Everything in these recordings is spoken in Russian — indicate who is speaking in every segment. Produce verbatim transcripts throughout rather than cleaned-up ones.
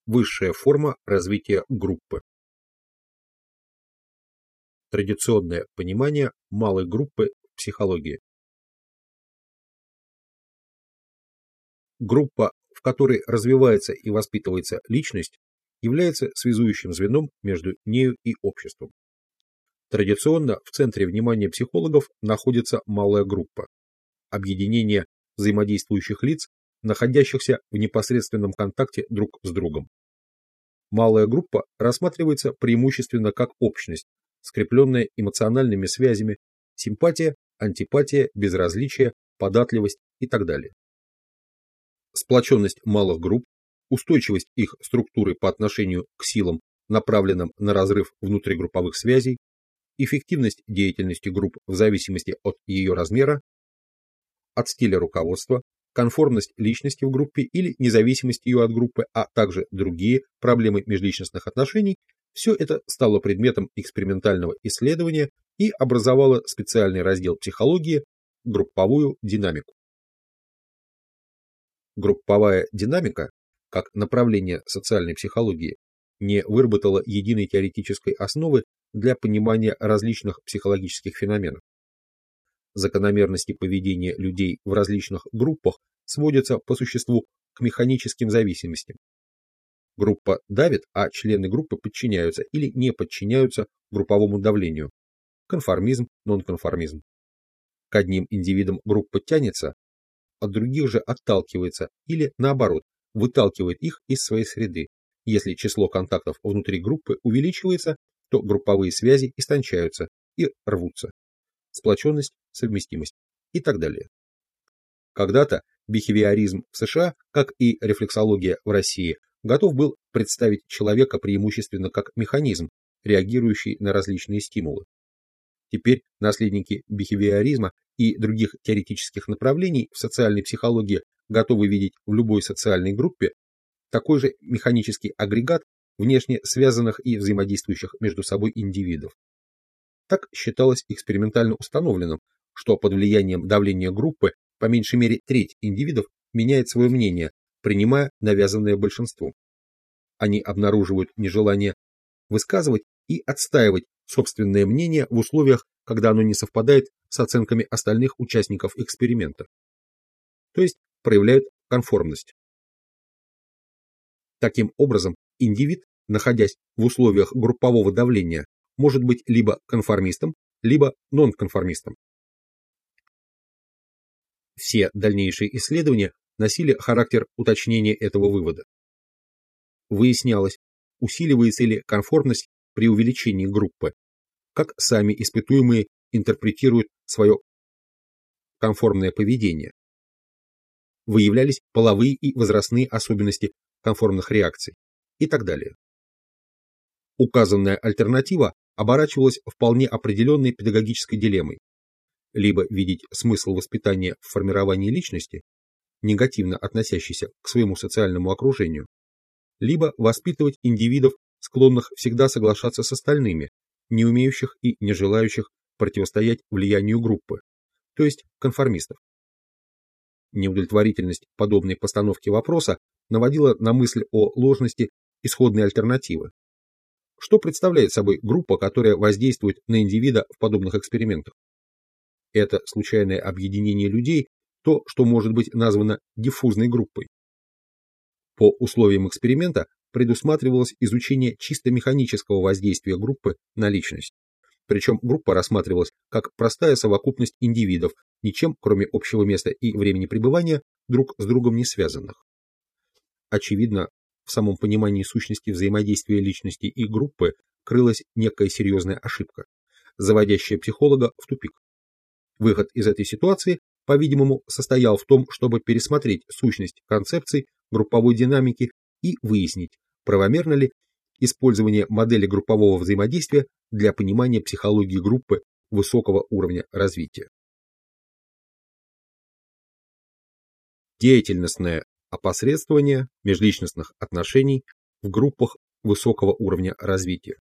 Speaker 1: Высшая форма развития группы. Традиционное понимание малой группы в психологии. Группа, в которой развивается и воспитывается личность, является связующим звеном между нею и обществом. Традиционно в центре внимания психологов находится малая группа – объединение взаимодействующих лиц, находящихся в непосредственном контакте друг с другом. Малая группа рассматривается преимущественно как общность, скрепленная эмоциональными связями, симпатия, антипатия, безразличие, податливость и так далее. Сплоченность малых групп, устойчивость их структуры по отношению к силам, направленным на разрыв внутригрупповых связей, эффективность деятельности групп в зависимости от ее размера, от стиля руководства, конформность личности в группе или независимость ее от группы, а также другие проблемы межличностных отношений, все это стало предметом экспериментального исследования и образовало специальный раздел психологии – групповую динамику. Групповая динамика, как направление социальной психологии, не выработала единой теоретической основы для понимания различных психологических феноменов. Закономерности поведения людей в различных группах сводятся по существу к механическим зависимостям. Группа давит, а члены группы подчиняются или не подчиняются групповому давлению. Конформизм, нонконформизм. К одним индивидам группа тянется, от других же отталкивается или, наоборот, выталкивает их из своей среды. Если число контактов внутри группы увеличивается, то групповые связи истончаются и рвутся. Сплоченность, совместимость и так далее. Когда-то бихевиоризм в США, как и рефлексология в России, готов был представить человека преимущественно как механизм, реагирующий на различные стимулы. Теперь наследники бихевиоризма и других теоретических направлений в социальной психологии готовы видеть в любой социальной группе такой же механический агрегат внешне связанных и взаимодействующих между собой индивидов. Так считалось экспериментально установленным, что под влиянием давления группы по меньшей мере треть индивидов меняет свое мнение, принимая навязанное большинством. Они обнаруживают нежелание высказывать и отстаивать собственное мнение в условиях, когда оно не совпадает с оценками остальных участников эксперимента. То есть проявляют конформность. Таким образом, индивид, находясь в условиях группового давления, может быть либо конформистом, либо нонконформистом. Все дальнейшие исследования носили характер уточнения этого вывода. Выяснялось, усиливается ли конформность при увеличении группы, как сами испытуемые интерпретируют свое конформное поведение. Выявлялись половые и возрастные особенности конформных реакций и так далее. Указанная альтернатива оборачивалась вполне определенной педагогической дилеммой. Либо видеть смысл воспитания в формировании личности, негативно относящейся к своему социальному окружению, либо воспитывать индивидов, склонных всегда соглашаться с остальными, не умеющих и не желающих противостоять влиянию группы, то есть конформистов. Неудовлетворительность подобной постановки вопроса наводила на мысль о ложности исходной альтернативы. Что представляет собой группа, которая воздействует на индивида в подобных экспериментах? Это случайное объединение людей, то, что может быть названо диффузной группой. По условиям эксперимента предусматривалось изучение чисто механического воздействия группы на личность. Причем группа рассматривалась как простая совокупность индивидов, ничем, кроме общего места и времени пребывания, друг с другом не связанных. Очевидно, в самом понимании сущности взаимодействия личности и группы крылась некая серьезная ошибка, заводящая психолога в тупик. Выход из этой ситуации, по-видимому, состоял в том, чтобы пересмотреть сущность концепций групповой динамики и выяснить, правомерно ли использование модели группового взаимодействия для понимания психологии группы высокого уровня развития. Деятельностное опосредствование межличностных отношений в группах высокого уровня развития.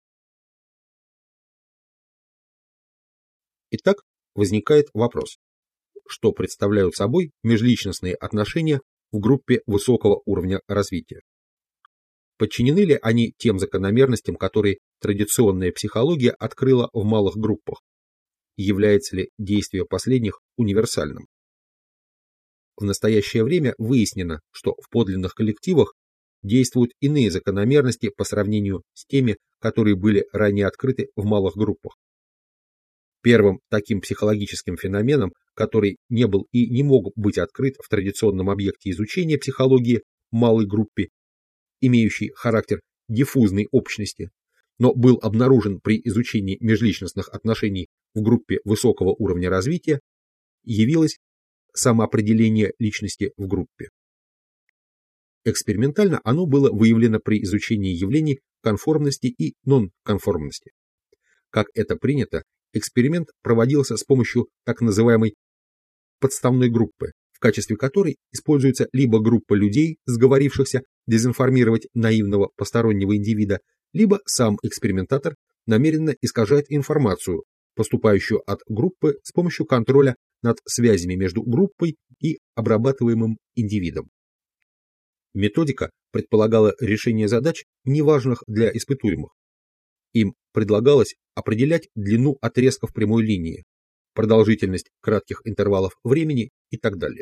Speaker 1: Итак, возникает вопрос, что представляют собой межличностные отношения в группе высокого уровня развития. Подчинены ли они тем закономерностям, которые традиционная психология открыла в малых группах? Является ли действие последних универсальным? В настоящее время выяснено, что в подлинных коллективах действуют иные закономерности по сравнению с теми, которые были ранее открыты в малых группах. Первым таким психологическим феноменом, который не был и не мог быть открыт в традиционном объекте изучения психологии малой группе, имеющей характер диффузной общности, но был обнаружен при изучении межличностных отношений в группе высокого уровня развития, явилось самоопределение личности в группе. Экспериментально оно было выявлено при изучении явлений конформности и нонконформности. Как это принято, эксперимент проводился с помощью так называемой подставной группы, в качестве которой используется либо группа людей, сговорившихся дезинформировать наивного постороннего индивида, либо сам экспериментатор намеренно искажает информацию, поступающую от группы с помощью контроля над связями между группой и обрабатываемым индивидом. Методика предполагала решение задач, неважных для испытуемых. Им предлагалось определять длину отрезков прямой линии, продолжительность кратких интервалов времени и так далее.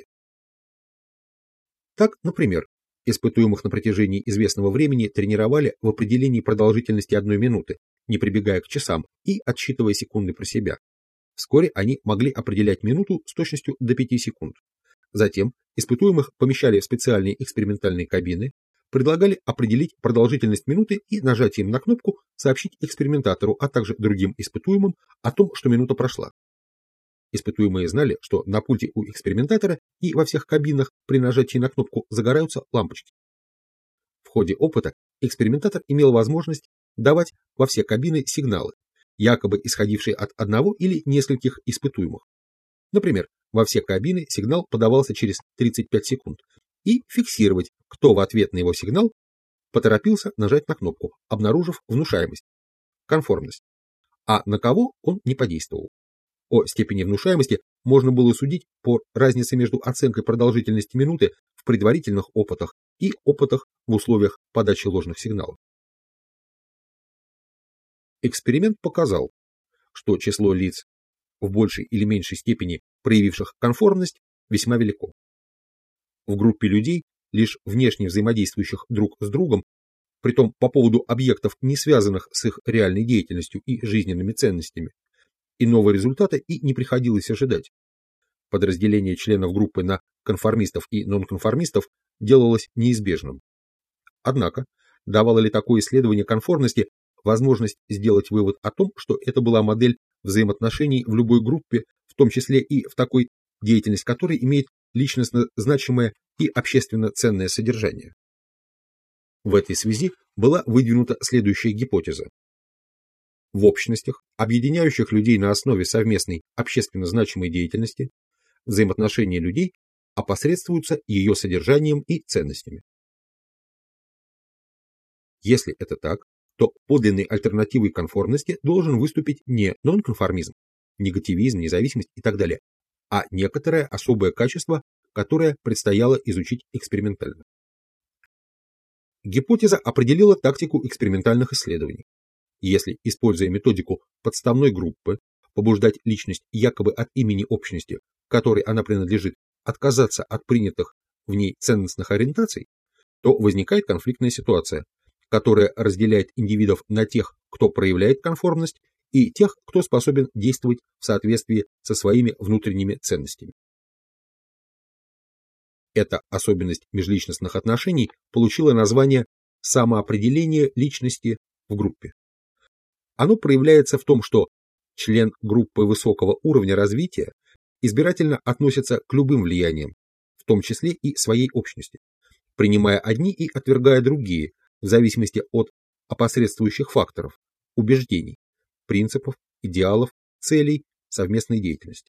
Speaker 1: Так, например, испытуемых на протяжении известного времени тренировали в определении продолжительности одной минуты, не прибегая к часам и отсчитывая секунды про себя. Вскоре они могли определять минуту с точностью до пяти секунд. Затем испытуемых помещали в специальные экспериментальные кабины, предлагали определить продолжительность минуты и нажатием на кнопку сообщить экспериментатору, а также другим испытуемым о том, что минута прошла. Испытуемые знали, что на пульте у экспериментатора и во всех кабинах при нажатии на кнопку загораются лампочки. В ходе опыта экспериментатор имел возможность давать во все кабины сигналы, якобы исходившие от одного или нескольких испытуемых. Например, во все кабины сигнал подавался через тридцать пять секунд, и фиксировать, кто в ответ на его сигнал поторопился нажать на кнопку, обнаружив внушаемость, конформность, а на кого он не подействовал. О степени внушаемости можно было судить по разнице между оценкой продолжительности минуты в предварительных опытах и опытах в условиях подачи ложных сигналов. Эксперимент показал, что число лиц, в большей или меньшей степени проявивших конформность, весьма велико. В группе людей, лишь внешне взаимодействующих друг с другом, притом по поводу объектов, не связанных с их реальной деятельностью и жизненными ценностями, иного результата и не приходилось ожидать. Подразделение членов группы на конформистов и нонконформистов делалось неизбежным. Однако, давало ли такое исследование конформности возможность сделать вывод о том, что это была модель взаимоотношений в любой группе, в том числе и в такой, деятельность которой имеет личностно значимое и общественно ценное содержание? В этой связи была выдвинута следующая гипотеза. В общностях, объединяющих людей на основе совместной общественно значимой деятельности, взаимоотношения людей опосредствуются ее содержанием и ценностями. Если это так, то подлинной альтернативой конформности должен выступить не нонконформизм, негативизм, независимость и так далее, а некоторое особое качество, которое предстояло изучить экспериментально. Гипотеза определила тактику экспериментальных исследований. Если, используя методику подставной группы, побуждать личность якобы от имени общности, которой она принадлежит, отказаться от принятых в ней ценностных ориентаций, то возникает конфликтная ситуация, которая разделяет индивидов на тех, кто проявляет конформность, и тех, кто способен действовать в соответствии со своими внутренними ценностями. Эта особенность межличностных отношений получила название самоопределение личности в группе. Оно проявляется в том, что член группы высокого уровня развития избирательно относится к любым влияниям, в том числе и своей общности, принимая одни и отвергая другие, в зависимости от опосредствующих факторов, убеждений, принципов, идеалов, целей совместной деятельности.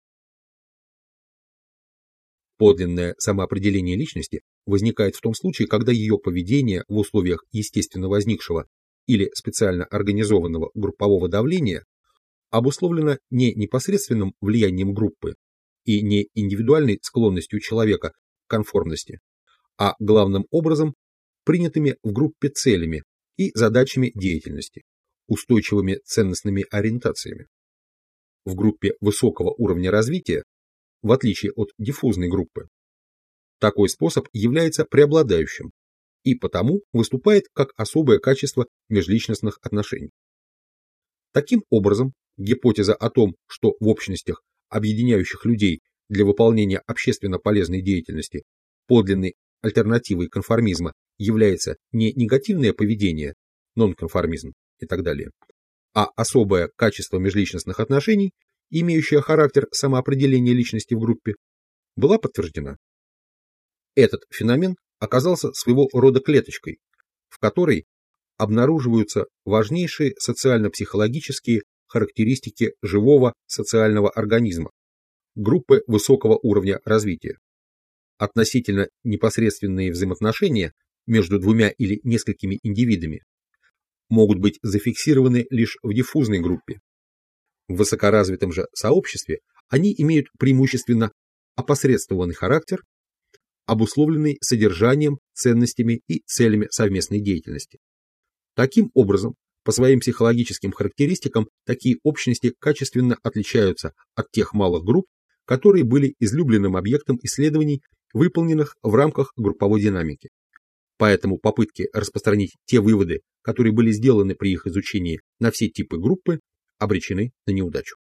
Speaker 1: Подлинное самоопределение личности возникает в том случае, когда ее поведение в условиях естественно возникшего или специально организованного группового давления обусловлено не непосредственным влиянием группы и не индивидуальной склонностью человека к конформности, а главным образом принятыми в группе целями и задачами деятельности, устойчивыми ценностными ориентациями. В группе высокого уровня развития, в отличие от диффузной группы, такой способ является преобладающим и потому выступает как особое качество межличностных отношений. Таким образом, гипотеза о том, что в общностях, объединяющих людей для выполнения общественно полезной деятельности, подлинной альтернативой конформизма является не негативное поведение, нонконформизм и так далее, а особое качество межличностных отношений, имеющее характер самоопределения личности в группе, была подтверждена. Этот феномен оказался своего рода клеточкой, в которой обнаруживаются важнейшие социально-психологические характеристики живого социального организма, группы высокого уровня развития. Относительно непосредственные взаимоотношения между двумя или несколькими индивидами могут быть зафиксированы лишь в диффузной группе. В высокоразвитом же сообществе они имеют преимущественно опосредствованный характер, обусловленный содержанием, ценностями и целями совместной деятельности. Таким образом, по своим психологическим характеристикам такие общности качественно отличаются от тех малых групп, которые были излюбленным объектом исследований, выполненных в рамках групповой динамики. Поэтому попытки распространить те выводы, которые были сделаны при их изучении на все типы группы, обречены на неудачу.